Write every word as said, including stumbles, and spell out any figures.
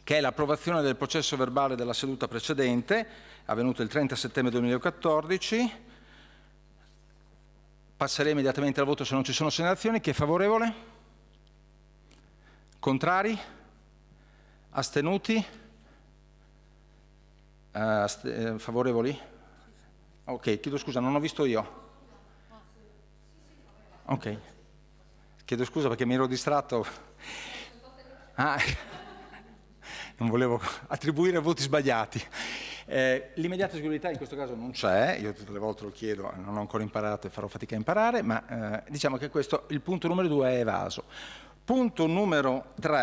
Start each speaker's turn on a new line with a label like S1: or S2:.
S1: che è l'approvazione del processo verbale della seduta precedente, avvenuto il trenta settembre duemilaquattordici. Passerei immediatamente al voto se non ci sono segnalazioni. Chi è favorevole? Contrari? Astenuti? Uh, ast eh, favorevoli? Ok, chiedo scusa, non ho visto io. Ok, chiedo scusa perché mi ero distratto. Ah, non volevo attribuire voti sbagliati. Eh, L'immediata eseguibilità in questo caso non c'è, io tutte le volte lo chiedo, non ho ancora imparato e farò fatica a imparare, ma eh, diciamo che questo, il punto numero due è evaso. Punto numero tre.